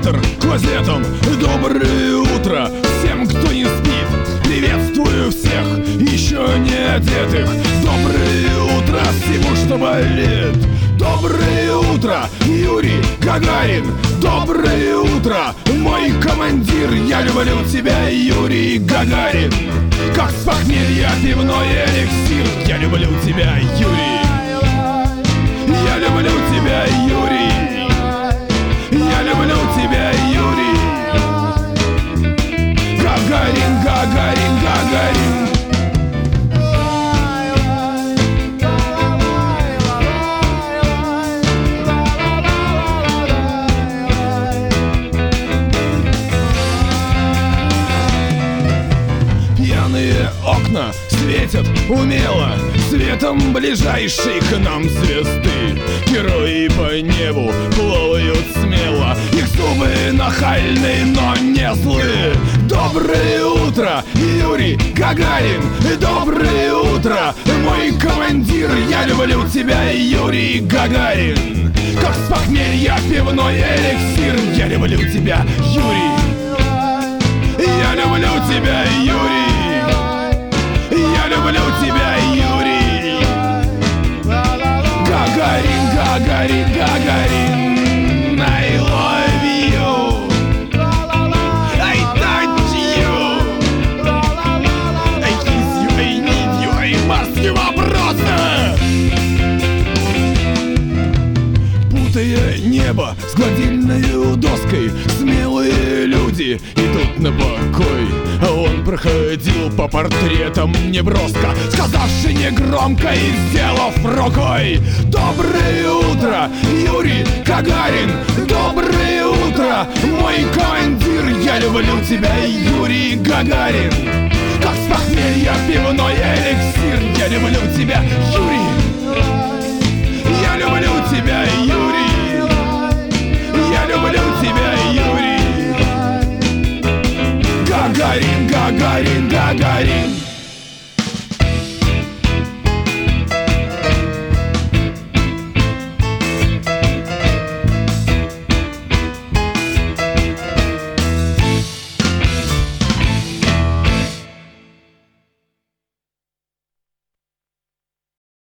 театр клозетом. Доброе утро всем, кто не спит. Приветствую всех еще не одетых. Доброе утро всему, что болит. Доброе утро, Юрий Гагарин. Доброе утро, мой командир. Я люблю тебя, Юрий Гагарин. Как с похмелья пивной эликсир. Я люблю тебя, Юрий. Я люблю тебя, Юрий. Я люблю тебя, Юрий. Гагарин, Гагарин, Гагарин. Пьяные окна светят умело светом ближайшей к нам звезды. Герои по небу плавают смело. Их зубы нахальные, но не злые. Доброе утро, Юрий Гагарин. Доброе утро, мой командир. Я люблю тебя, Юрий Гагарин. Как с похмелья пивной эликсир. Я люблю тебя, Юрий. Я люблю тебя, Юрий. Я люблю тебя, Юрий. Гагарин, Гагарин, Гагарин. I love you. I touch you. I kiss you, I need you. I must you вопросы. Путая небо с гладильной доской, смелые люди идут на покой. А он проходил по портретам неброско, сказавши негромко и сделав рукой: доброе утро, Юрий Гагарин. Доброе утро, мой командир. Я люблю тебя, Юрий Гагарин. Как с похмелья пивной эликсир. Я люблю тебя, Юрий.